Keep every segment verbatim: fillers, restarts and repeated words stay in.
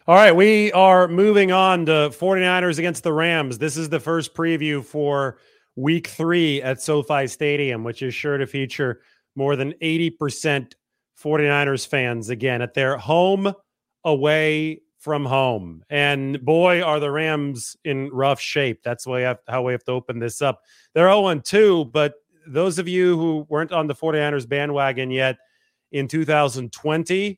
All right, we are moving on to 49ers against the Rams. This is the first preview for week three at SoFi Stadium, which is sure to feature more than eighty percent 49ers fans again at their home away from home. And boy, are the Rams in rough shape. That's why we have, how we have to open this up. They're oh and two, but those of you who weren't on the 49ers bandwagon yet in two thousand twenty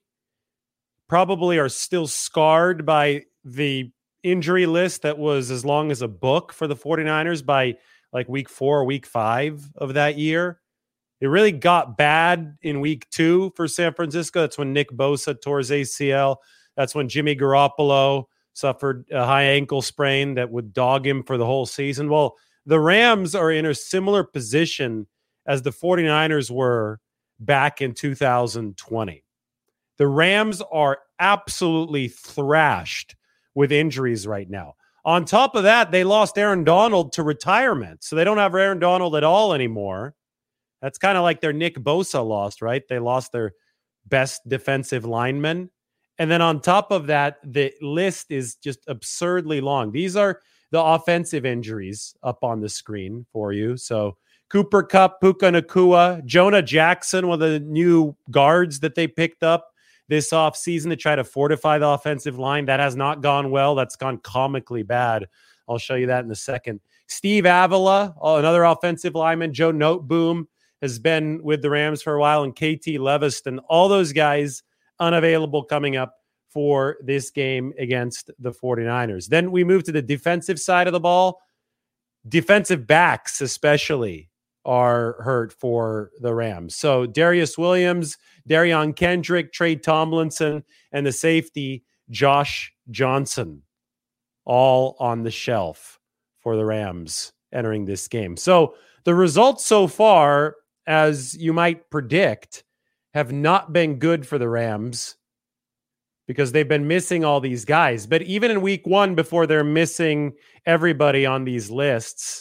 probably are still scarred by the injury list that was as long as a book for the 49ers by like week four, week five of that year. It really got bad in week two for San Francisco. That's when Nick Bosa tore his A C L. That's when Jimmy Garoppolo suffered a high ankle sprain that would dog him for the whole season. Well, the Rams are in a similar position as the 49ers were back in two thousand twenty. The Rams are absolutely thrashed with injuries right now. On top of that, they lost Aaron Donald to retirement. So they don't have Aaron Donald at all anymore. That's kind of like their Nick Bosa lost, right? They lost their best defensive lineman. And then on top of that, the list is just absurdly long. These are the offensive injuries up on the screen for you. So Cooper Kupp, Puka Nacua, Jonah Jackson, one of the new guards that they picked up this offseason to try to fortify the offensive line. That has not gone well. That's gone comically bad. I'll show you that in a second. Steve Avila, another offensive lineman. Joe Noteboom has been with the Rams for a while, and K T Leviston. All those guys unavailable coming up for this game against the 49ers. Then we move to the defensive side of the ball. Defensive backs especially are hurt for the Rams. So Darius Williams, Darion Kendrick, Trey Tomlinson, and the safety Josh Johnson, all on the shelf for the Rams entering this game. So the results so far, as you might predict, have not been good for the Rams because they've been missing all these guys. But even in week one, before they're missing everybody on these lists,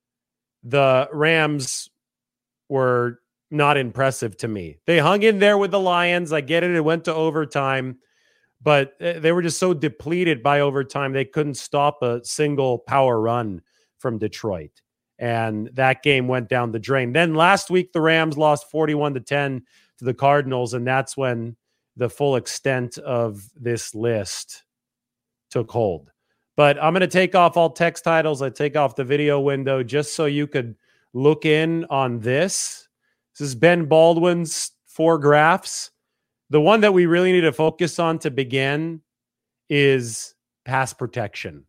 the Rams were not impressive to me. They hung in there with the Lions. I get it. It went to overtime, but they were just so depleted by overtime. They couldn't stop a single power run from Detroit. And that game went down the drain. Then last week, the Rams lost forty-one to ten to the Cardinals. And that's when the full extent of this list took hold. But I'm going to take off all text titles. I take off the video window just so you could look in on this. This is Ben Baldwin's four graphs. The one that we really need to focus on to begin is pass protection.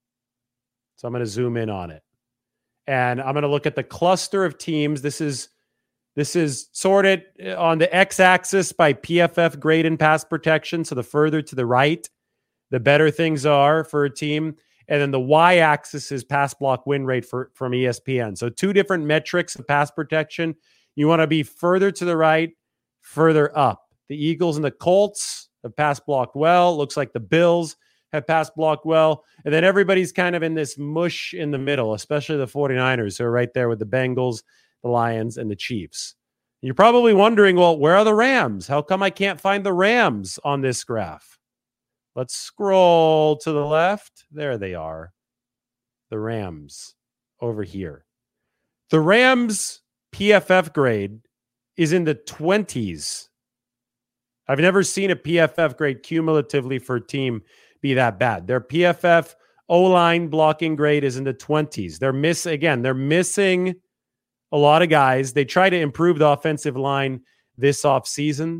So I'm going to zoom in on it. And I'm going to look at the cluster of teams. This is this is sorted on the x-axis by P F F grade in pass protection. So the further to the right, the better things are for a team. And then the y-axis is pass block win rate for, from E S P N. So two different metrics of pass protection. You want to be further to the right, further up. The Eagles and the Colts have pass blocked well. Looks like the Bills have pass blocked well. And then everybody's kind of in this mush in the middle, especially the 49ers who are right there with the Bengals, the Lions, and the Chiefs. You're probably wondering, well, where are the Rams? How come I can't find the Rams on this graph? Let's scroll to the left. There they are. The Rams over here. The Rams P F F grade is in the twenties. I've never seen a P F F grade cumulatively for a team be that bad. Their P F F O-line blocking grade is in the twenties. They're miss again, they're missing a lot of guys. They try to improve the offensive line this offseason.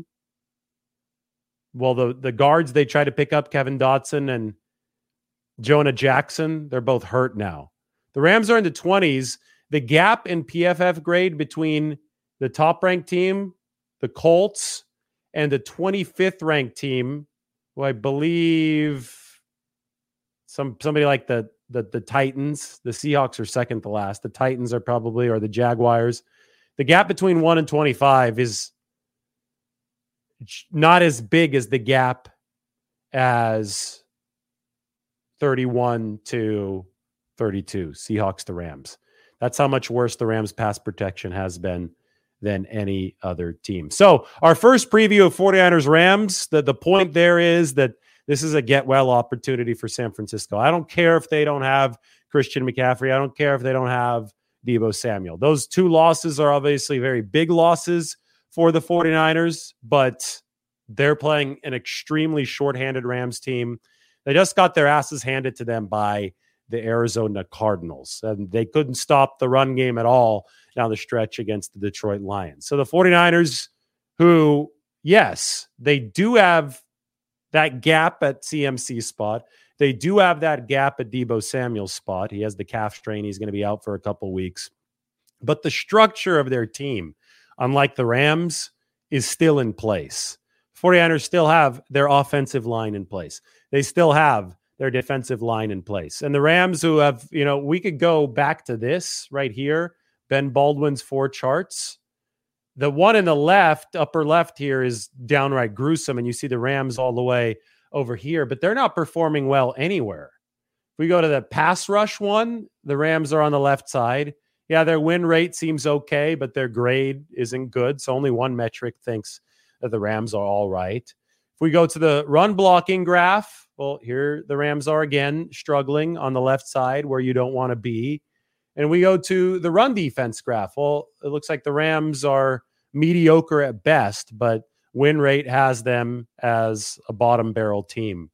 Well, the, the guards they try to pick up, Kevin Dotson and Jonah Jackson, they're both hurt now. The Rams are in the twenties. The gap in P F F grade between the top-ranked team, the Colts, and the twenty-fifth ranked team, who I believe some somebody like the, the, the Titans, the Seahawks are second to last. The Titans are probably, or the Jaguars. The gap between one and twenty-five is not as big as the gap as thirty-one to thirty-two, Seahawks to Rams. That's how much worse the Rams pass protection has been than any other team. So our first preview of 49ers Rams, the, the point there is that this is a get well opportunity for San Francisco. I don't care if they don't have Christian McCaffrey. I don't care if they don't have Deebo Samuel. Those two losses are obviously very big losses for the 49ers, but they're playing an extremely shorthanded Rams team. They just got their asses handed to them by the Arizona Cardinals, and they couldn't stop the run game at all down the stretch against the Detroit Lions. So the 49ers, who, yes, they do have that gap at C M C spot. They do have that gap at Deebo Samuel's spot. He has the calf strain. He's going to be out for a couple weeks. But the structure of their team, unlike the Rams, is still in place. 49ers still have their offensive line in place. They still have their defensive line in place. And the Rams, who have, you know, we could go back to this right here, Ben Baldwin's four charts. The one in the left, upper left here, is downright gruesome, and you see the Rams all the way over here, but they're not performing well anywhere. If we go to the pass rush one, the Rams are on the left side. Yeah, their win rate seems okay, but their grade isn't good, so only one metric thinks that the Rams are all right. If we go to the run blocking graph, well, here the Rams are again struggling on the left side where you don't want to be. And we go to the run defense graph. Well, it looks like the Rams are mediocre at best, but win rate has them as a bottom barrel team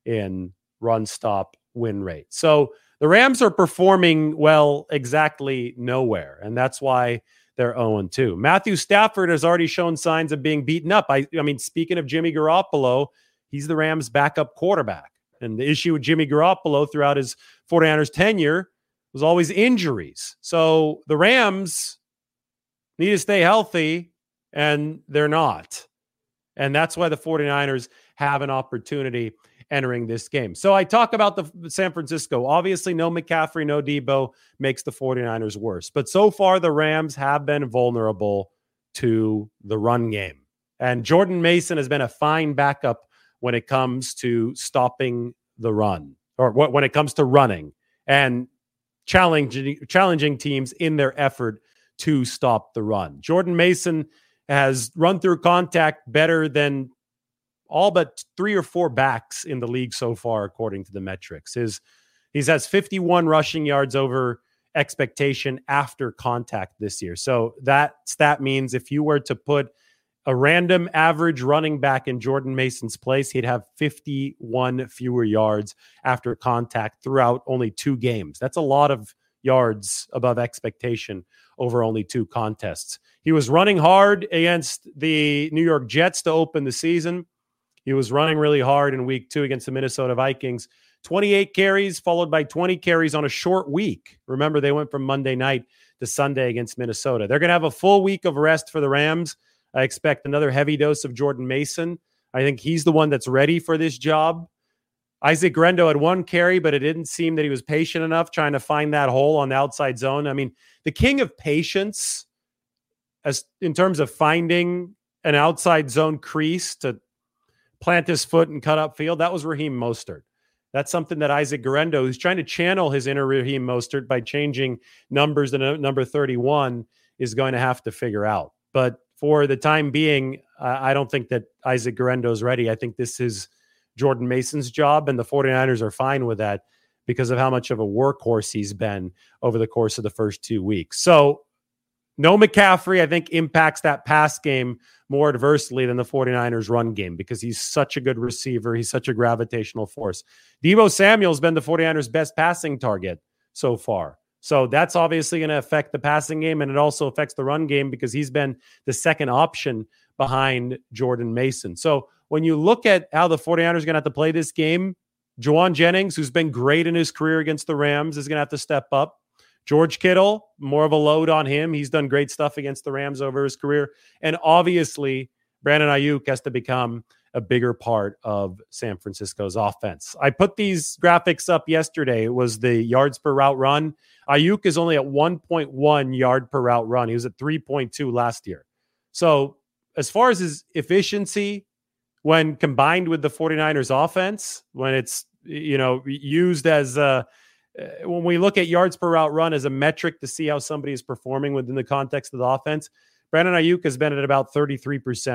in run stop win rate. So the Rams are performing well exactly nowhere, and that's why they're oh and two. Matthew Stafford has already shown signs of being beaten up. I, I mean, speaking of Jimmy Garoppolo, he's the Rams' backup quarterback. And the issue with Jimmy Garoppolo throughout his 49ers tenure was always injuries. So the Rams need to stay healthy, and they're not. And that's why the 49ers have an opportunity entering this game. So I talk about the San Francisco. Obviously, no McCaffrey, no Deebo makes the 49ers worse. But so far, the Rams have been vulnerable to the run game. And Jordan Mason has been a fine backup when it comes to stopping the run, or when it comes to running and challenging, challenging teams in their effort to stop the run. Jordan Mason has run through contact better than all but three or four backs in the league so far, according to the metrics. His, he has fifty-one rushing yards over expectation after contact this year. So that stat means if you were to put a random average running back in Jordan Mason's place, he'd have fifty-one fewer yards after contact throughout only two games. That's a lot of yards above expectation over only two contests. He was running hard against the New York Jets to open the season. He was running really hard in week two against the Minnesota Vikings. twenty-eight carries, followed by twenty carries on a short week. Remember, they went from Monday night to Sunday against Minnesota. They're going to have a full week of rest for the Rams. I expect another heavy dose of Jordan Mason. I think he's the one that's ready for this job. Isaac Grendo had one carry, but it didn't seem that he was patient enough trying to find that hole on the outside zone. I mean, the king of patience as in terms of finding an outside zone crease to plant his foot and cut up field, that was Raheem Mostert. That's something that Isaac Grendo, who's trying to channel his inner Raheem Mostert by changing numbers to number thirty-one, is going to have to figure out. But for the time being, uh, I don't think that Isaac Grendo is ready. I think this is Jordan Mason's job, and the 49ers are fine with that because of how much of a workhorse he's been over the course of the first two weeks. So no McCaffrey, I think, impacts that pass game more adversely than the 49ers run game because he's such a good receiver. He's such a gravitational force. Deebo Samuel's been the 49ers' best passing target so far. So that's obviously going to affect the passing game, and it also affects the run game because he's been the second option behind Jordan Mason. So when you look at how the 49ers are going to have to play this game, Juwan Jennings, who's been great in his career against the Rams, is going to have to step up. George Kittle, more of a load on him. He's done great stuff against the Rams over his career. And obviously, Brandon Ayuk has to become a bigger part of San Francisco's offense. I put these graphics up yesterday. It was the yards per route run. Ayuk is only at one point one yard per route run. He was at three point two last year. So as far as his efficiency, when combined with the 49ers offense, when it's, you know, used as a, when we look at yards per route run as a metric to see how somebody is performing within the context of the offense, Brandon Ayuk has been at about thirty-three percent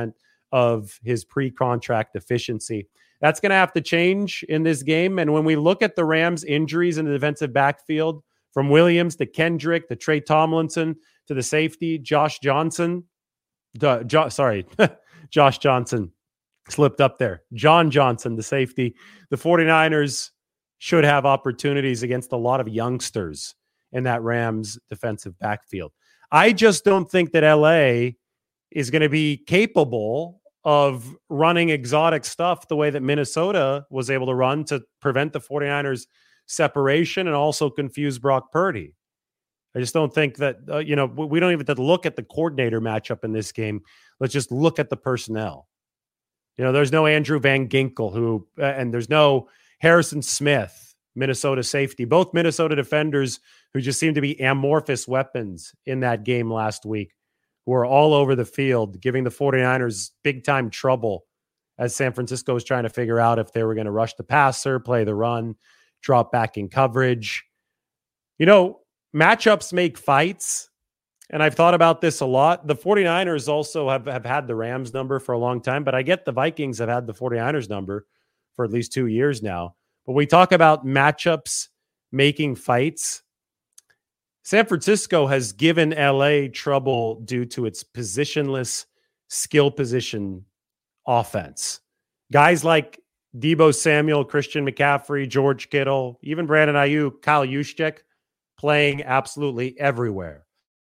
of his pre-contract efficiency. That's going to have to change in this game. And when we look at the Rams' injuries in the defensive backfield, from Williams to Kendrick to Trey Tomlinson to the safety, Josh Johnson, uh, jo- sorry, Josh Johnson slipped up there. John Johnson, the safety. The 49ers should have opportunities against a lot of youngsters in that Rams defensive backfield. I just don't think that L A is going to be capable of running exotic stuff the way that Minnesota was able to run to prevent the 49ers separation and also confuse Brock Purdy. I just don't think that, uh, you know, we don't even have to look at the coordinator matchup in this game. Let's just look at the personnel. You know, there's no Andrew Van Ginkel who, uh, and there's no Harrison Smith, Minnesota safety, both Minnesota defenders who just seem to be amorphous weapons in that game last week, who are all over the field, giving the 49ers big-time trouble as San Francisco was trying to figure out if they were going to rush the passer, play the run, drop back in coverage. You know, matchups make fights, and I've thought about this a lot. The 49ers also have, have had the Rams number for a long time, but I get the Vikings have had the 49ers number for at least two years now. But we talk about matchups making fights. San Francisco has given L A trouble due to its positionless skill position offense. Guys like Deebo Samuel, Christian McCaffrey, George Kittle, even Brandon Ayuk, Kyle Juszczyk playing absolutely everywhere.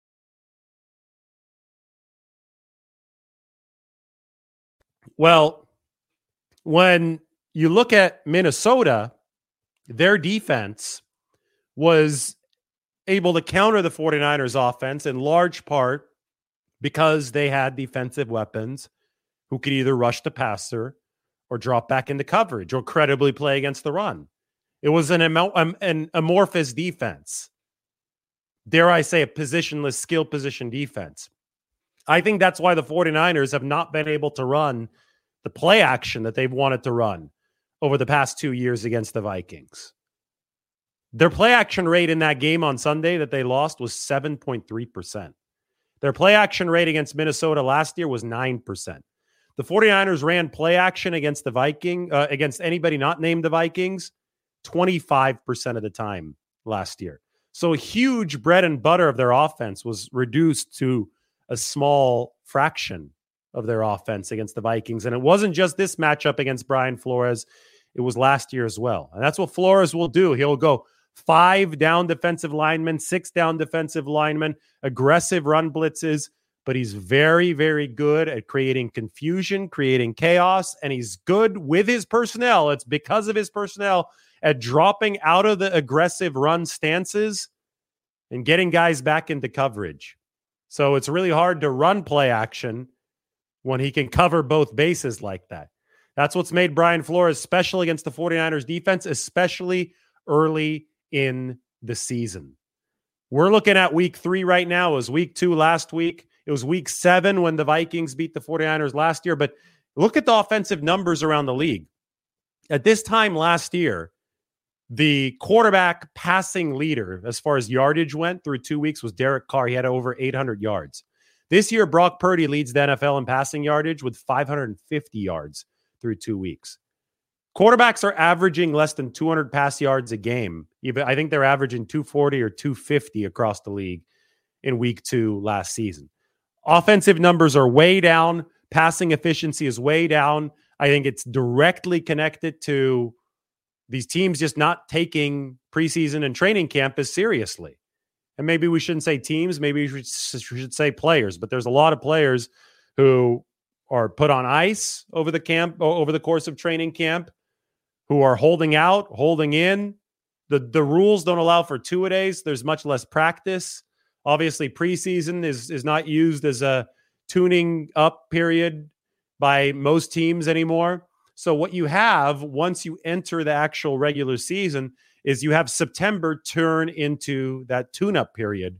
Well, when you look at Minnesota, their defense was able to counter the 49ers offense in large part because they had defensive weapons who could either rush the passer or drop back into coverage or credibly play against the run. It was an, um, an amorphous defense. Dare I say a positionless skill position defense. I think that's why the 49ers have not been able to run the play action that they've wanted to run over the past two years against the Vikings. Their play action rate in that game on Sunday that they lost was seven point three percent. Their play action rate against Minnesota last year was nine percent. The 49ers ran play action against the Viking, uh, against anybody not named the Vikings, twenty-five percent of the time last year. So a huge bread and butter of their offense was reduced to a small fraction of their offense against the Vikings. And it wasn't just this matchup against Brian Flores. It was last year as well. And that's what Flores will do. He'll go five down defensive linemen, six down defensive linemen, aggressive run blitzes, but he's very, very good at creating confusion, creating chaos, and he's good with his personnel. It's because of his personnel at dropping out of the aggressive run stances and getting guys back into coverage. So it's really hard to run play action when he can cover both bases like that. That's what's made Brian Flores special against the 49ers defense, especially early in the season. We're looking at week three right now. It was week two last week. It was week seven when the Vikings beat the 49ers last year. But look at the offensive numbers around the league. At this time last year, the quarterback passing leader as far as yardage went through two weeks was Derek Carr. He had over eight hundred yards. This year, Brock Purdy leads the N F L in passing yardage with five hundred fifty yards through two weeks. Quarterbacks are averaging less than two hundred pass yards a game. Even I think they're averaging two forty or two fifty across the league in week two last season. Offensive numbers are way down. Passing efficiency is way down. I think it's directly connected to these teams just not taking preseason and training camp as seriously. And maybe we shouldn't say teams, maybe we should say players, but there's a lot of players who are put on ice over the camp, over the course of training camp, who are holding out, holding in. The, the rules don't allow for two-a-days. There's much less practice. Obviously, preseason is, is not used as a tuning up period by most teams anymore. So what you have once you enter the actual regular season is you have September turn into that tune-up period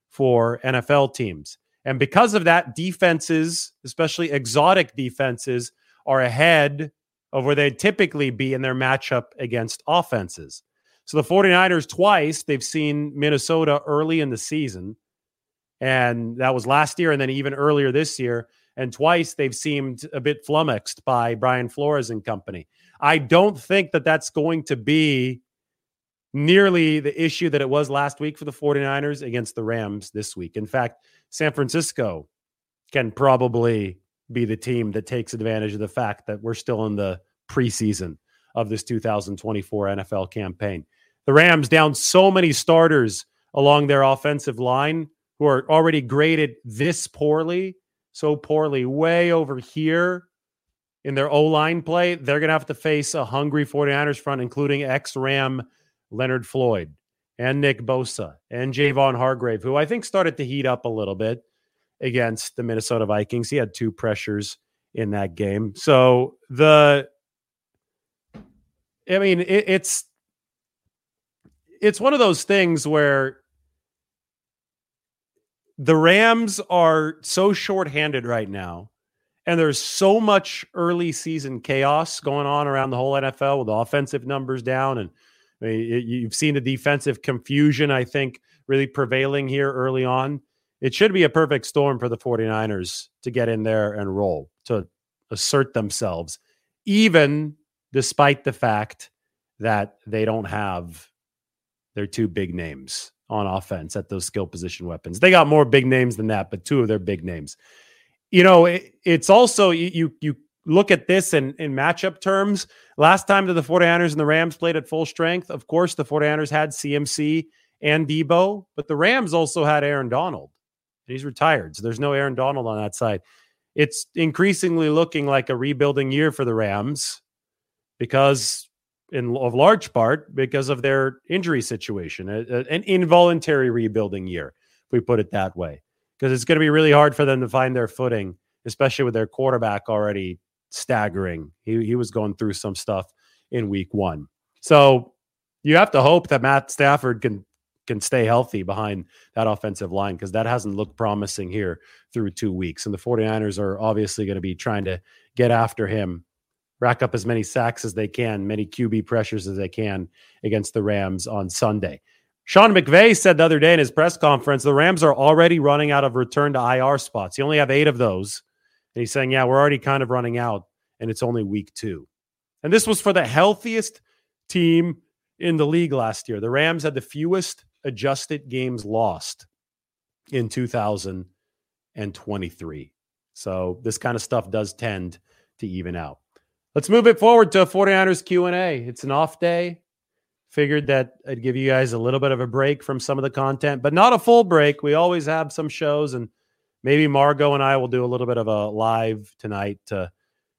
for N F L teams. And because of that, defenses, especially exotic defenses, are ahead of where they'd typically be in their matchup against offenses. So the 49ers twice, they've seen Minnesota early in the season. And that was last year and then even earlier this year. and twice they've seemed a bit flummoxed by Brian Flores and company. I don't think that that's going to be nearly the issue that it was last week for the 49ers against the Rams this week. In fact, San Francisco can probably be the team that takes advantage of the fact that we're still in the preseason of this two thousand twenty-four N F L campaign. The Rams down so many starters along their offensive line who are already graded this poorly, so poorly, way over here in their O-line play. They're going to have to face a hungry 49ers front, including ex-Ram Leonard Floyd and Nick Bosa and Javon Hargrave, who I think started to heat up a little bit against the Minnesota Vikings. He had two pressures in that game. So the, I mean, it, it's, it's one of those things where the Rams are so shorthanded right now, and there's so much early season chaos going on around the whole N F L with the offensive numbers down. And I mean, you've seen the defensive confusion, I think, really prevailing here early on. It should be a perfect storm for the 49ers to get in there and roll, to assert themselves, even despite the fact that they don't have their two big names on offense at those skill position weapons. They got more big names than that, but two of their big names. You know, it, it's also, you, you you look at this in, in matchup terms. Last time that the 49ers and the Rams played at full strength, of course, the 49ers had C M C and Debo, but the Rams also had Aaron Donald. He's retired, so there's no Aaron Donald on that side. It's increasingly looking like a rebuilding year for the Rams because, in of large part, because of their injury situation, a, a, an involuntary rebuilding year, if we put it that way, because it's going to be really hard for them to find their footing, especially with their quarterback already staggering. He, he was going through some stuff in week one. So you have to hope that Matt Stafford can can stay healthy behind that offensive line, because that hasn't looked promising here through two weeks. And the 49ers are obviously going to be trying to get after him, rack up as many sacks as they can, many Q B pressures as they can against the Rams on Sunday. Sean McVay said the other day in his press conference, the Rams are already running out of return to I R spots. You only have eight of those. And he's saying, yeah, we're already kind of running out, and it's only week two. And this was for the healthiest team in the league last year. The Rams had the fewest adjusted games lost in two thousand twenty-three. So this kind of stuff does tend to even out. Let's move it forward to 49ers Q and A. It's an off day. Figured that I'd give you guys a little bit of a break from some of the content, but not a full break. We always have some shows, and maybe Margot and I will do a little bit of a live tonight to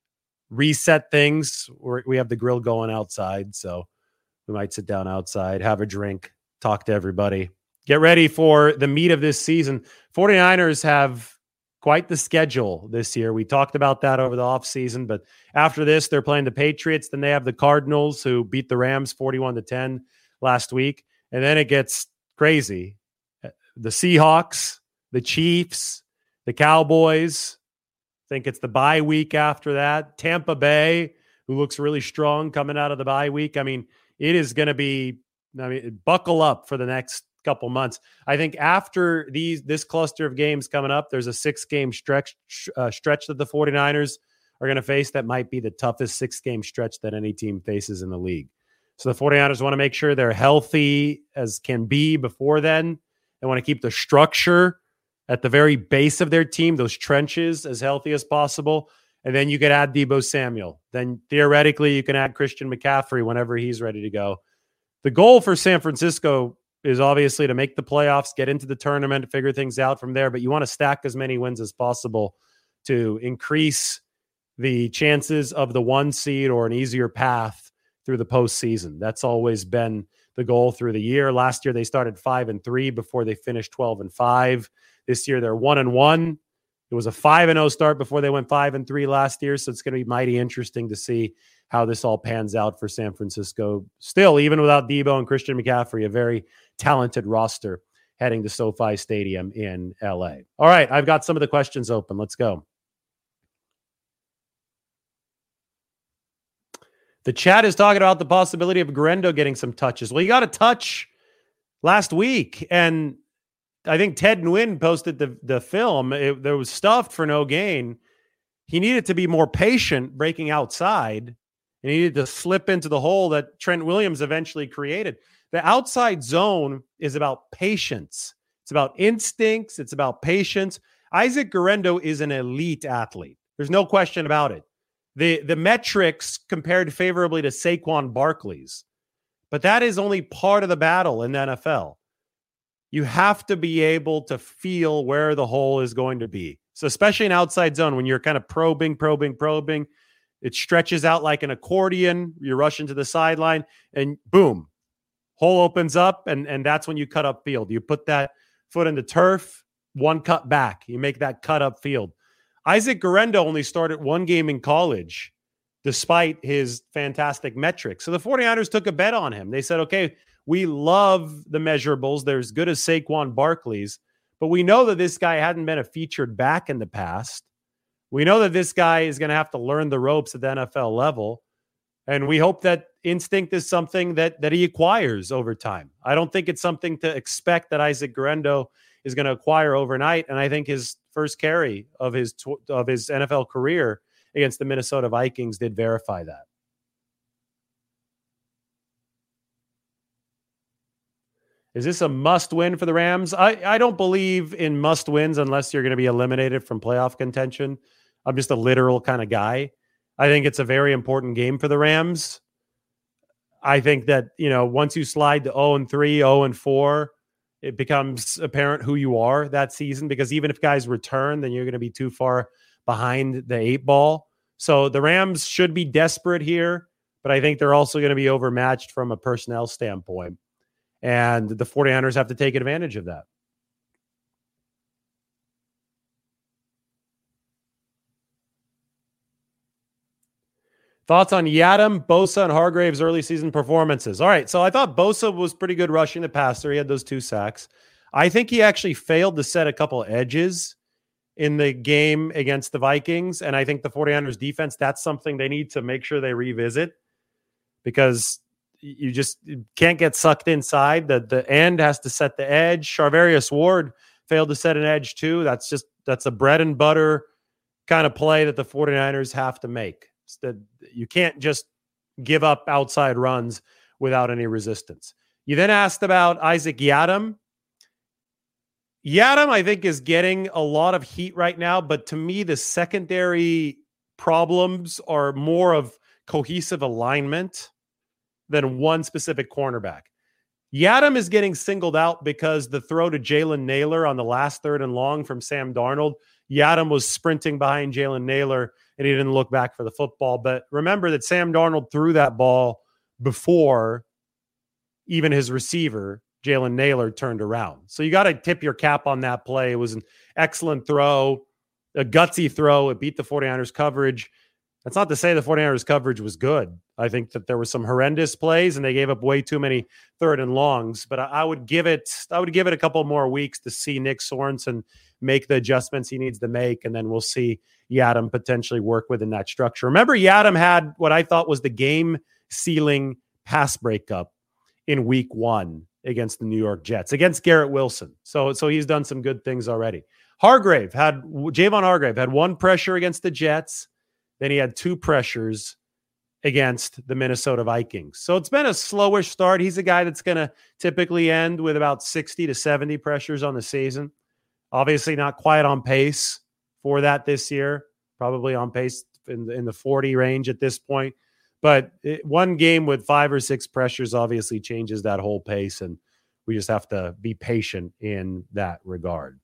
reset things. We're, we have the grill going outside, so we might sit down outside, have a drink, talk to everybody, get ready for the meat of this season. 49ers have quite the schedule this year. We talked about that over the offseason, but after this, they're playing the Patriots. Then they have the Cardinals, who beat the Rams forty-one to ten last week. And then it gets crazy. The Seahawks, the Chiefs, the Cowboys. I think it's the bye week after that. Tampa Bay, who looks really strong coming out of the bye week. I mean, it is going to be, I mean, buckle up for the next couple months. I think after these this cluster of games coming up, there's a six-game stretch uh, stretch that the 49ers are going to face that might be the toughest six-game stretch that any team faces in the league. So the 49ers want to make sure they're healthy as can be before then. They want to keep the structure at the very base of their team, those trenches, as healthy as possible. And then you could add Deebo Samuel. Then theoretically, you can add Christian McCaffrey whenever he's ready to go. The goal for San Francisco is obviously to make the playoffs, get into the tournament, figure things out from there. But you want to stack as many wins as possible to increase the chances of the one seed or an easier path through the postseason. That's always been the goal through the year. Last year, they started five and three before they finished twelve and five. This year, they're one and one. It was a five and oh start before they went five and three last year. So it's going to be mighty interesting to see how this all pans out for San Francisco. Still, even without Deebo and Christian McCaffrey, a very talented roster heading to SoFi Stadium in L A. All right, I've got some of the questions open. Let's go. The chat is talking about the possibility of Guerendo getting some touches. Well, he got a touch last week, and I think Ted Nguyen posted the, the film. It, there was stuffed for no gain. he needed to be more patient breaking outside, and he needed to slip into the hole that Trent Williams eventually created. The outside zone is about patience. It's about instincts. It's about patience. Isaac Guerendo is an elite athlete. There's no question about it. The, the metrics compared favorably to Saquon Barkley's, but that is only part of the battle in the N F L. You have to be able to feel where the hole is going to be. So especially in outside zone, when you're kind of probing, probing, probing, it stretches out like an accordion. You rush into the sideline and boom, hole opens up. And, and that's when you cut up field. You put that foot in the turf, one cut back. You make that cut up field. Isaac Guerendo only started one game in college, despite his fantastic metrics. So the 49ers took a bet on him. They said, okay, we love the measurables. They're as good as Saquon Barkley's, but we know that this guy hadn't been a featured back in the past. We know that this guy is going to have to learn the ropes at the N F L level. And we hope that instinct is something that, that he acquires over time. I don't think it's something to expect that Isaac Guerendo is going to acquire overnight. And I think his first carry of his, of his N F L career against the Minnesota Vikings did verify that. Is this a must win for the Rams? I, I don't believe in must wins unless you're going to be eliminated from playoff contention. I'm just a literal kind of guy. I think it's a very important game for the Rams. I think that, you know, once you slide to oh and three, oh and four, it becomes apparent who you are that season, because even if guys return, then you're going to be too far behind the eight ball. So the Rams should be desperate here, but I think they're also going to be overmatched from a personnel standpoint. And the 49ers have to take advantage of that. Thoughts on Yadam, Bosa, and Hargrave's early season performances? All right, so I thought Bosa was pretty good rushing the passer. He had those two sacks. I think he actually failed to set a couple edges in the game against the Vikings, and I think the 49ers defense, that's something they need to make sure they revisit, because you just can't get sucked inside. The, the end has to set the edge. Charvarius Ward failed to set an edge too. That's just that's a bread and butter kind of play that the 49ers have to make. That you can't just give up outside runs without any resistance. You then asked about Isaac Yadam. Yadam, I think, is getting a lot of heat right now, but to me, the secondary problems are more of cohesive alignment than one specific cornerback. Yadam is getting singled out because the throw to Jalen Nailor on the last third and long from Sam Darnold, Yadam was sprinting behind Jalen Nailor and he didn't look back for the football. But remember that Sam Darnold threw that ball before even his receiver, Jalen Nailor, turned around. So you got to tip your cap on that play. It was an excellent throw, a gutsy throw. It beat the 49ers coverage. That's not to say the 49ers coverage was good. I think that there were some horrendous plays and they gave up way too many third and longs, but I, I would give it, I would give it a couple more weeks to see Nick Sorensen make the adjustments he needs to make. And then we'll see Yadam potentially work within that structure. Remember, Yadam had what I thought was the game sealing pass breakup in week one against the New York Jets, against Garrett Wilson. So, so he's done some good things already. Hargrave had, Javon Hargrave had one pressure against the Jets. Then he had two pressures against the Minnesota Vikings. So it's been a slowish start. He's a guy that's going to typically end with about sixty to seventy pressures on the season. Obviously not quite on pace for that this year. Probably on pace in the, in the forty range at this point. But it, one game with five or six pressures obviously changes that whole pace, and we just have to be patient in that regard.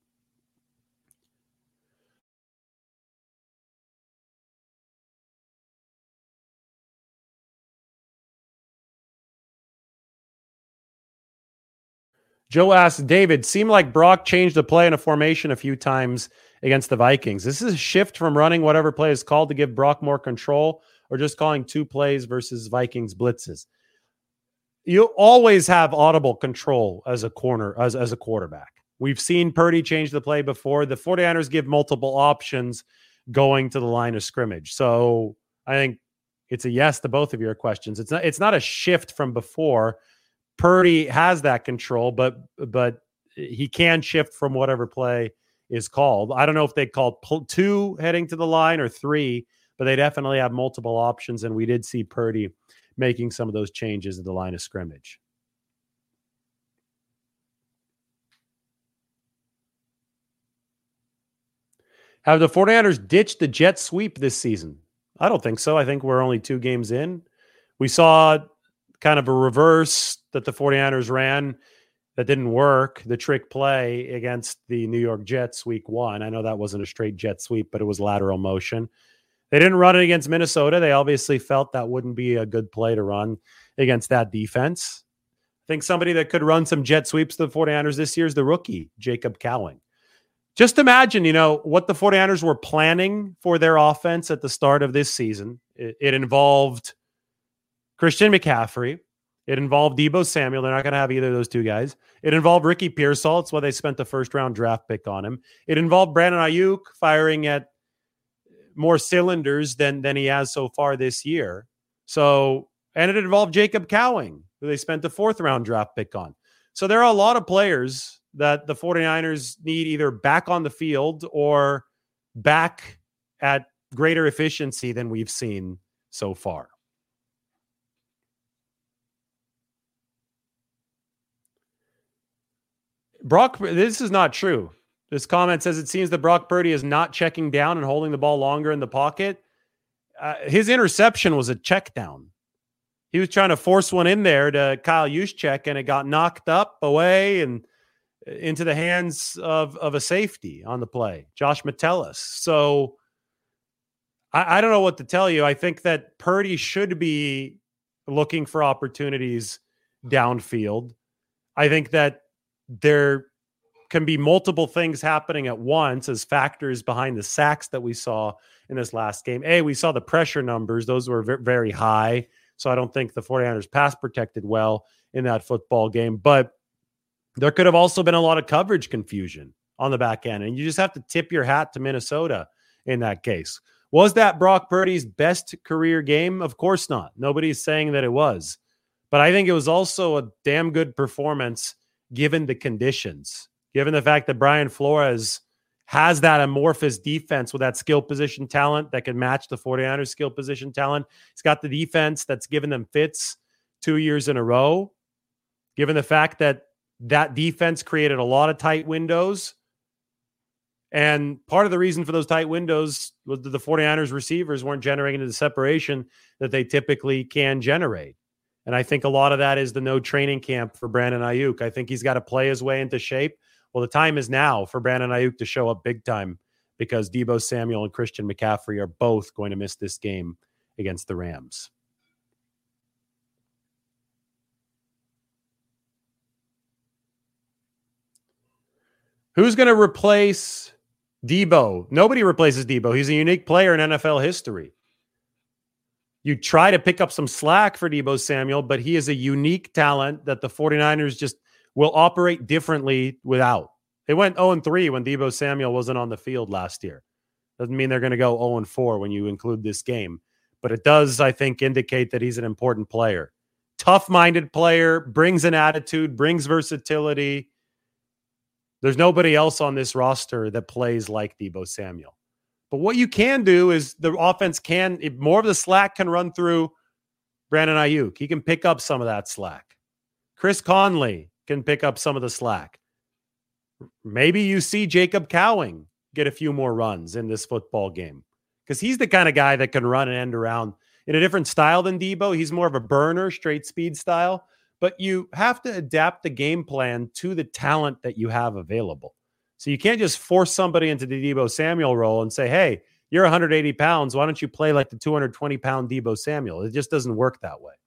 Joe asks, David, seemed like Brock changed the play in a formation a few times against the Vikings. This is a shift from running whatever play is called to give Brock more control, or just calling two plays versus Vikings blitzes. You always have audible control as a corner, as, as a quarterback. We've seen Purdy change the play before. The 49ers give multiple options going to the line of scrimmage. So I think it's a yes to both of your questions. It's not, it's not a shift from before. Purdy has that control, but but he can shift from whatever play is called. I don't know if they called two heading to the line or three, but they definitely have multiple options, and we did see Purdy making some of those changes at the line of scrimmage. Have the 49ers ditched the jet sweep this season? I don't think so. I think we're only two games in. We saw kind of a reverse that the 49ers ran that didn't work, the trick play against the New York Jets week one. I know that wasn't a straight jet sweep, but it was lateral motion. They didn't run it against Minnesota. They obviously felt that wouldn't be a good play to run against that defense. I think somebody that could run some jet sweeps to the 49ers this year is the rookie, Jacob Cowing. Just imagine, you know, what the 49ers were planning for their offense at the start of this season. It, it involved Christian McCaffrey. It involved Deebo Samuel. They're not going to have either of those two guys. It involved Ricky Pearsall. It's why they spent the first round draft pick on him. It involved Brandon Ayuk firing at more cylinders than, than he has so far this year. So, and it involved Jacob Cowing, who they spent the fourth round draft pick on. So there are a lot of players that the 49ers need either back on the field or back at greater efficiency than we've seen so far. Brock, this is not true. This comment says it seems that Brock Purdy is not checking down and holding the ball longer in the pocket. Uh, his interception was a check down. He was trying to force one in there to Kyle Juszczyk, and it got knocked up away and into the hands of, of a safety on the play, Josh Metellus. So I, I don't know what to tell you. I think that Purdy should be looking for opportunities downfield. I think that there can be multiple things happening at once as factors behind the sacks that we saw in this last game. A, we saw the pressure numbers. Those were very high. So I don't think the 49ers pass protected well in that football game. But there could have also been a lot of coverage confusion on the back end. And you just have to tip your hat to Minnesota in that case. Was that Brock Purdy's best career game? Of course not. Nobody's saying that it was. But I think it was also a damn good performance given the conditions, given the fact that Brian Flores has that amorphous defense with that skill position talent that can match the 49ers skill position talent. He's got the defense that's given them fits two years in a row, given the fact that that defense created a lot of tight windows. And part of the reason for those tight windows was that the 49ers receivers weren't generating the separation that they typically can generate. And I think a lot of that is the no training camp for Brandon Ayuk. I think he's got to play his way into shape. Well, the time is now for Brandon Ayuk to show up big time because Deebo Samuel and Christian McCaffrey are both going to miss this game against the Rams. Who's going to replace Deebo? Nobody replaces Deebo. He's a unique player in N F L history. You try to pick up some slack for Deebo Samuel, but he is a unique talent that the 49ers just will operate differently without. They went oh and three when Deebo Samuel wasn't on the field last year. Doesn't mean they're going to go oh and four when you include this game. But it does, I think, indicate that he's an important player. Tough-minded player, brings an attitude, brings versatility. There's nobody else on this roster that plays like Deebo Samuel. But what you can do is the offense can, if more of the slack can run through Brandon Ayuk. He can pick up some of that slack. Chris Conley can pick up some of the slack. Maybe you see Jacob Cowing get a few more runs in this football game because he's the kind of guy that can run and end around in a different style than Deebo. He's more of a burner, straight speed style. But you have to adapt the game plan to the talent that you have available. So you can't just force somebody into the Deebo Samuel role and say, hey, you're one hundred eighty pounds. Why don't you play like the two hundred twenty pound Deebo Samuel? It just doesn't work that way.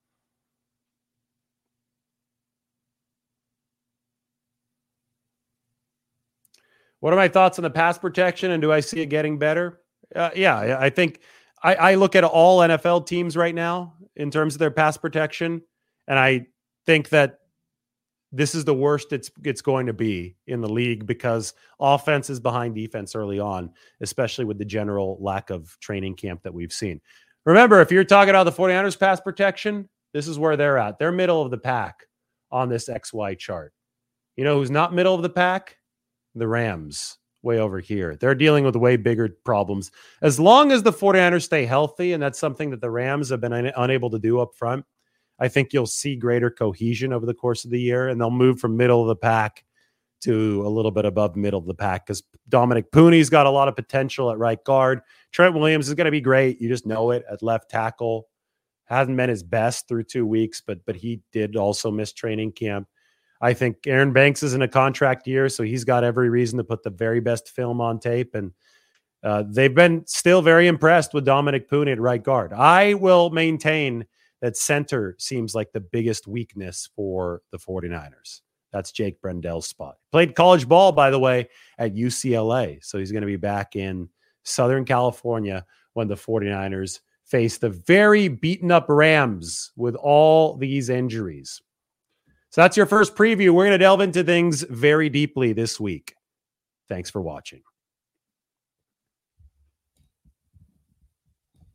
What are my thoughts on the pass protection, and do I see it getting better? Uh, yeah, I think I, I look at all N F L teams right now in terms of their pass protection, and I think that this is the worst it's it's going to be in the league because offense is behind defense early on, especially with the general lack of training camp that we've seen. Remember, if you're talking about the 49ers pass protection, this is where they're at. They're middle of the pack on this X Y chart. You know who's not middle of the pack? The Rams. way over here. They're dealing with way bigger problems. As long as the 49ers stay healthy, and that's something that the Rams have been un- unable to do up front, I think you'll see greater cohesion over the course of the year, and they'll move from middle of the pack to a little bit above middle of the pack because Dominic Pooney's got a lot of potential at right guard. Trent Williams is going to be great. You just know it at left tackle. Hasn't been his best through two weeks, but but he did also miss training camp. I think Aaron Banks is in a contract year, so he's got every reason to put the very best film on tape. And uh, they've been still very impressed with Dominic Pooney at right guard. I will maintain that center seems like the biggest weakness for the 49ers. That's Jake Brendell's spot. Played college ball, by the way, at U C L A. So he's going to be back in Southern California when the 49ers face the very beaten up Rams with all these injuries. So that's your first preview. We're going to delve into things very deeply this week. Thanks for watching.